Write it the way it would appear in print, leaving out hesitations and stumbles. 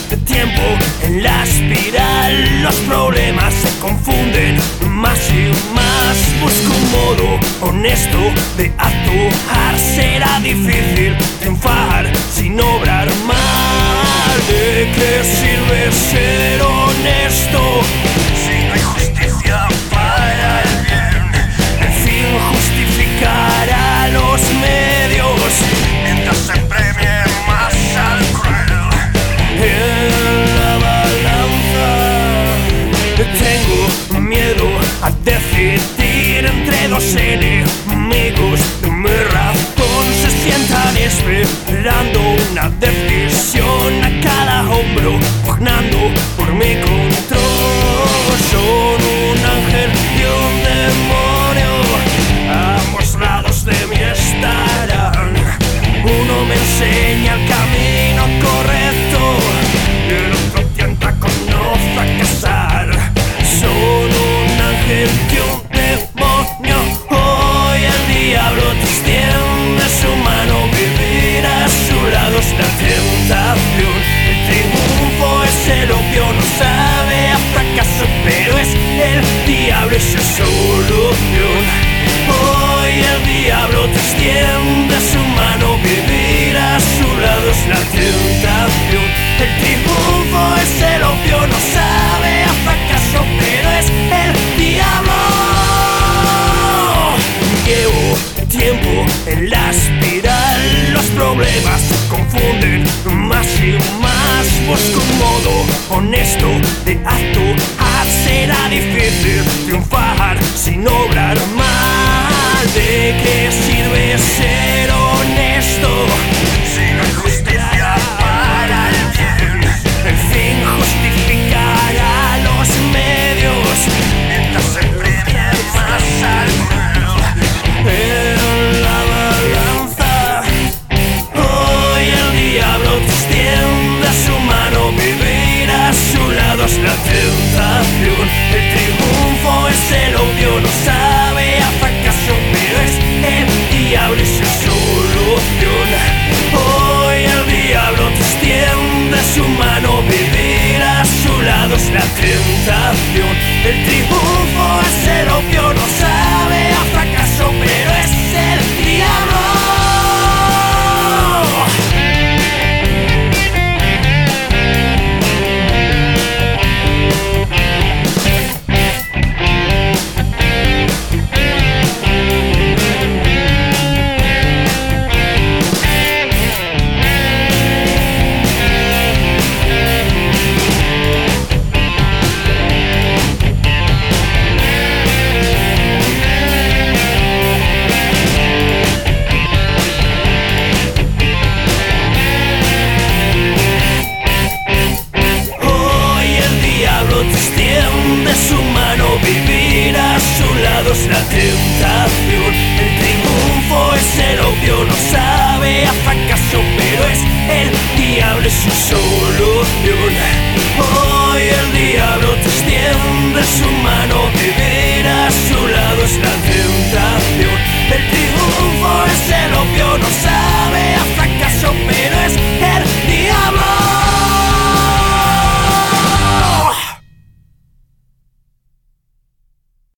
tiempo en la espiral. Los problemas se confunden más y más. Busco un modo honesto de actuar. Será difícil triunfar sin obrar mal. ¿De qué sirve ser honesto si no hay justicia para el bien? El fin justificará los medios mientras se premie más al cruel. En la balanza tengo miedo a decidir entre dos enemigos. Mi razón se sientan esperando una decisión a cada hombro, pugnando por mi control. Son un ángel y un demonio, a ambos lados de mí estarán. Uno me enseña el camino correcto y el otro tienta con no fracasar. Son un ángel y un demonio. Hoy el diablo te extiende su mano. Vivir a su lado es la tentación. El triunfo es el obvio, no sabe a fracaso, pero es el diablo y su solución. Hoy el diablo te extiende su mano. Vivir a su lado es la tentación. El triunfo es el obvio, no sabe a fracaso, pero es el diablo. Llevo tiempo en la espiral. Los problemas se confunden más y más. Busco un modo honesto de actuar. Será difícil triunfar sin obrar mal. ¿De qué sirve ser honesto si no hay justicia para el bien? El fin justificará los medios mientras se premie más al cruel. En la balanza hoy el diablo te extiende su mano. Vivir a su lado es la tentación. El triunfo es el obvio, no sabe a fracaso, pero es el diablo y su solución. Hoy el diablo te extiende su mano. Vivir a su lado es la tentación. El triunfo es el obvio, no sabe a fracaso, pero es el diablo. De su mano, vivir a su lado es la tentación. El triunfo es el obvio, no sabe a fracaso, pero es el diablo y su solución. Hoy el diablo te extiende su mano. Vivir